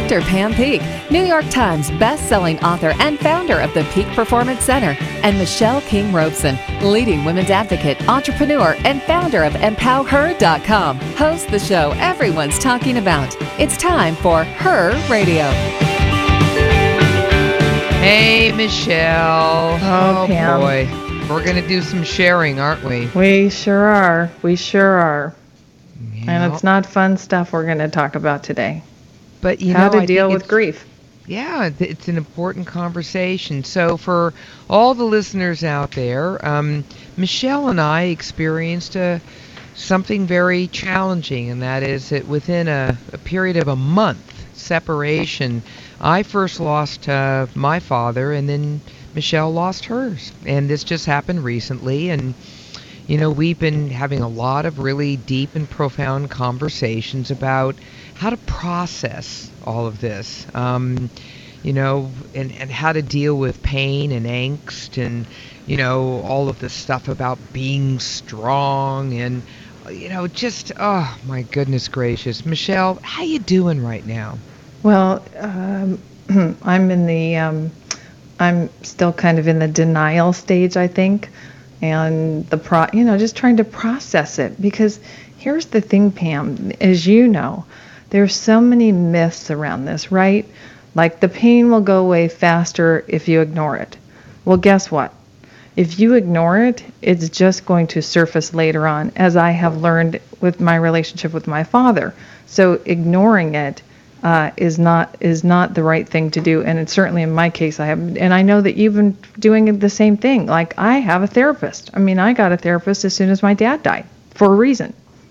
Dr. Pam Peak, New York Times best-selling author and founder of the Peak Performance Center, and Michelle King Robeson, leading women's advocate, entrepreneur, and founder of EmpowerHer.com, host the show everyone's talking about. It's time for Her Radio. Hey, Michelle. Oh, Pam. Boy. We're going to do some sharing, aren't we? We sure are. Yeah. And it's not fun stuff we're going to talk about today. But how to deal with grief. Yeah, it's an important conversation. So for all the listeners out there, Michelle and I experienced something very challenging, and that is that within a period of a month separation, I first lost my father, and then Michelle lost hers. And this just happened recently, and we've been having a lot of really deep and profound conversations about how to process all of this, and how to deal with pain and angst and, all of the stuff about being strong and, oh, my goodness gracious. Michelle, how you doing right now? Well, I'm still kind of in the denial stage, I think, and just trying to process it, because here's the thing, Pam, as you know, there's so many myths around this, right? Like the pain will go away faster if you ignore it. Well, guess what? If you ignore it, it's just going to surface later on, as I have learned with my relationship with my father. So ignoring it is not the right thing to do, and it's certainly in my case and I know that you've been doing the same thing. Like, I have a therapist. I mean, I got a therapist as soon as my dad died for a reason.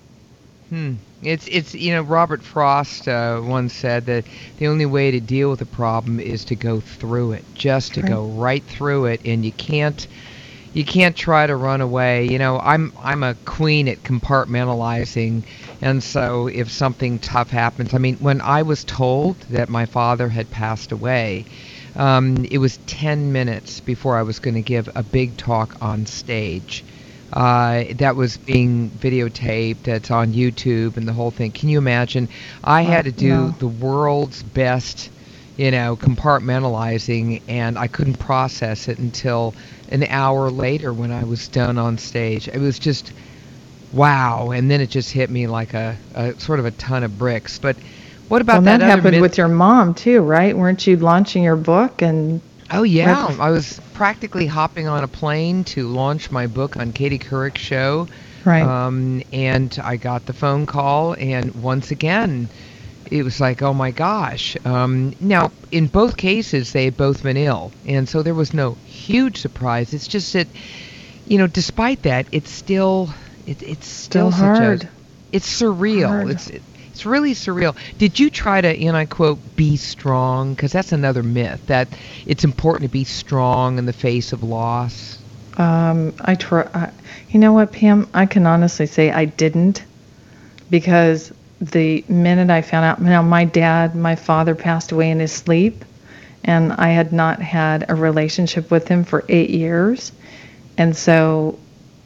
It's Robert Frost once said that the only way to deal with a problem is to go through it, just to go right through it, and you can't try to run away. I'm a queen at compartmentalizing, and so if something tough happens, I mean, when I was told that my father had passed away, it was 10 minutes before I was going to give a big talk on stage. That was being videotaped. It's on YouTube and the whole thing. Can you imagine? I had to do the world's best, compartmentalizing, and I couldn't process it until an hour later when I was done on stage. It was just, wow. And then it just hit me like a sort of a ton of bricks. But what about that other happened myth? with your mom too, right? Weren't you launching your book? And oh, yeah. I was practically hopping on a plane to launch my book on Katie Couric's show. Right. And I got the phone call, and once again, it was like, oh my gosh. Now, in both cases, they had both been ill, and so there was no huge surprise. It's just that, despite that, it's still hard. It's surreal. Hard. It's really surreal. Did you try to, and I quote, be strong? Because that's another myth, that it's important to be strong in the face of loss. I try. You know what, Pam? I can honestly say I didn't, because the minute I found out, now my father passed away in his sleep, and I had not had a relationship with him for 8 years, and so,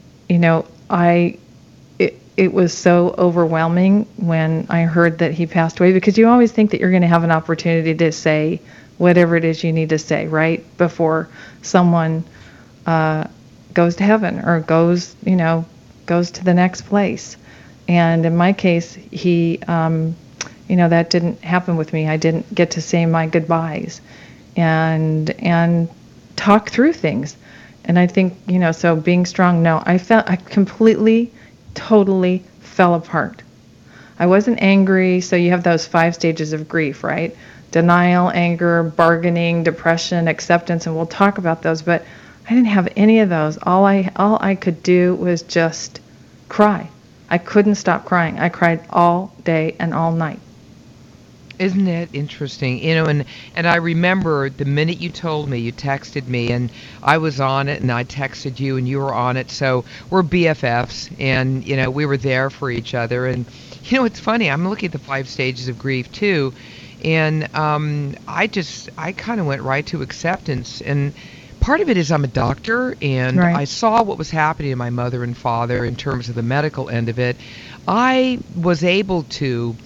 it was so overwhelming when I heard that he passed away, because you always think that you're going to have an opportunity to say whatever it is you need to say, right, before someone goes to heaven or goes to the next place. And in my case, he, that didn't happen with me. I didn't get to say my goodbyes and talk through things. And I think, so being strong, I completely, totally fell apart. I wasn't angry. So you have those 5 stages of grief, right? Denial, anger, bargaining, depression, acceptance, and we'll talk about those. But I didn't have any of those. All I could do was just cry. I couldn't stop crying. I cried all day and all night. Isn't that interesting? And I remember the minute you told me, you texted me, and I was on it, and I texted you, and you were on it. So we're BFFs, and, we were there for each other. And, it's funny. I'm looking at the 5 stages of grief, too. And I kind of went right to acceptance. And part of it is I'm a doctor, and I saw what was happening to my mother and father in terms of the medical end of it. I was able to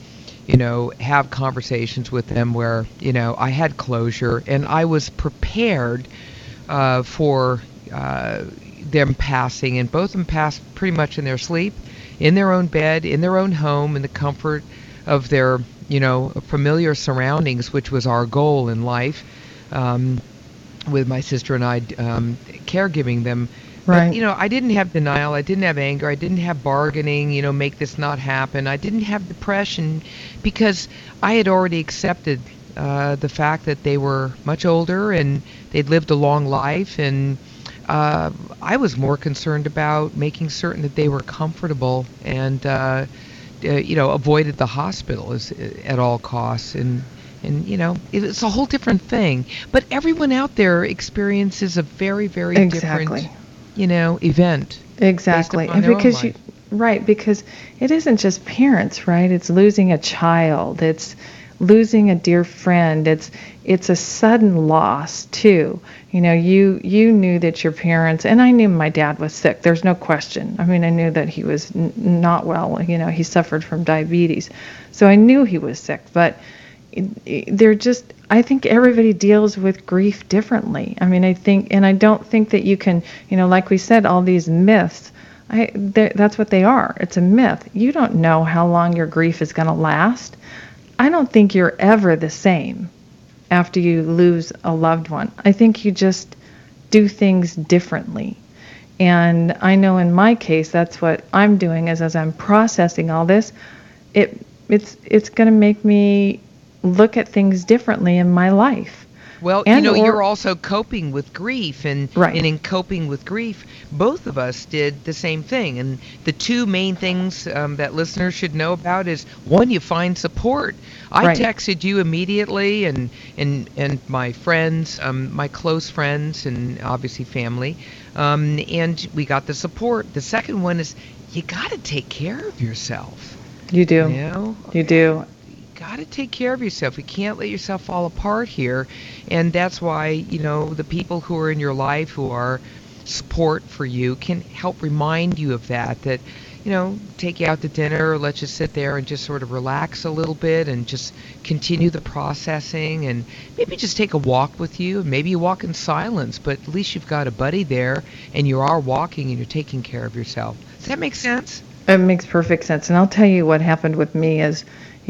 have conversations with them where, I had closure and I was prepared for them passing. And both of them passed pretty much in their sleep, in their own bed, in their own home, in the comfort of their, familiar surroundings, which was our goal in life, with my sister and I caregiving them. Right. But, I didn't have denial. I didn't have anger. I didn't have bargaining, make this not happen. I didn't have depression because I had already accepted the fact that they were much older and they'd lived a long life. And I was more concerned about making certain that they were comfortable and, avoided the hospital at all costs. And it's a whole different thing. But everyone out there experiences a very, very different event. Exactly. And because because it isn't just parents, right? It's losing a child. It's losing a dear friend. It's a sudden loss too. You knew that your parents, and I knew my dad was sick. There's no question. I mean, I knew that he was not well. He suffered from diabetes. So I knew he was sick, but I think everybody deals with grief differently. I mean, I don't think that you can, like we said, all these myths, that's what they are. It's a myth. You don't know how long your grief is going to last. I don't think you're ever the same after you lose a loved one. I think you just do things differently. And I know in my case, that's what I'm doing is as I'm processing all this, it's going to make me look at things differently in my life. Well, you're also coping with grief, and in coping with grief, both of us did the same thing. And the two main things that listeners should know about is, one, you find support. I texted you immediately, and my friends, my close friends, and obviously family, and we got the support. The second one is you got to take care of yourself. You do. You do. Got to take care of yourself. You can't let yourself fall apart here. And that's why, the people who are in your life who are support for you can help remind you of that, take you out to dinner, or let you sit there and just sort of relax a little bit and just continue the processing, and maybe just take a walk with you. And maybe you walk in silence, but at least you've got a buddy there and you are walking and you're taking care of yourself. Does that make sense? It makes perfect sense. And I'll tell you what happened with me is,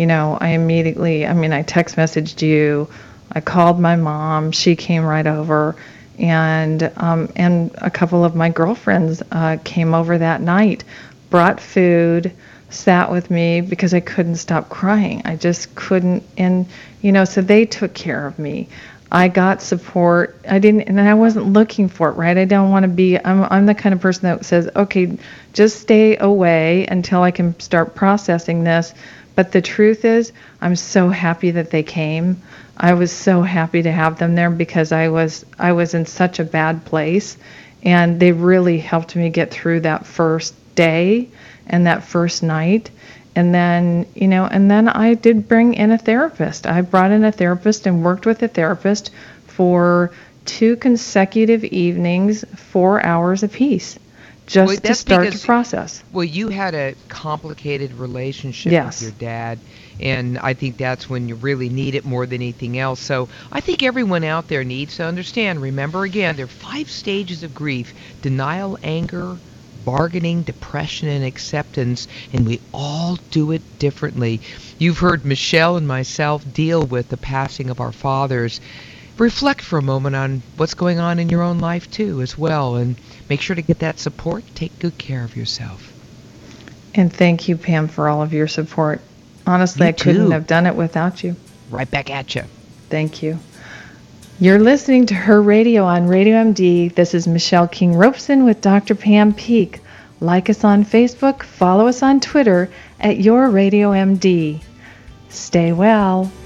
I text messaged you, I called my mom, she came right over, and a couple of my girlfriends came over that night, brought food, sat with me because I couldn't stop crying. I just couldn't, and so they took care of me. I got support. And I wasn't looking for it, right? I don't want to be, I'm the kind of person that says, okay, just stay away until I can start processing this. But the truth is, I'm so happy that they came. I was so happy to have them there because I was in such a bad place, and they really helped me get through that first day and that first night. And then, I did bring in a therapist. I brought in a therapist and worked with a therapist for 2 consecutive evenings, 4 hours apiece. Just to start the process. Well, you had a complicated relationship with your dad, and I think that's when you really need it more than anything else. So I think everyone out there needs to understand, remember again, there are 5 stages of grief: denial, anger, bargaining, depression, and acceptance, and we all do it differently. You've heard Michelle and myself deal with the passing of our fathers. Reflect for a moment on what's going on in your own life too as well, and make sure to get that support. Take good care of yourself. And thank you, Pam, for all of your support. Honestly, I couldn't have done it without you. Right back at you. Thank you. You're listening to Her Radio on Radio MD. This is Michelle King Robeson with Dr. Pam Peeke. Like us on Facebook, follow us on Twitter at Your Radio MD. Stay well.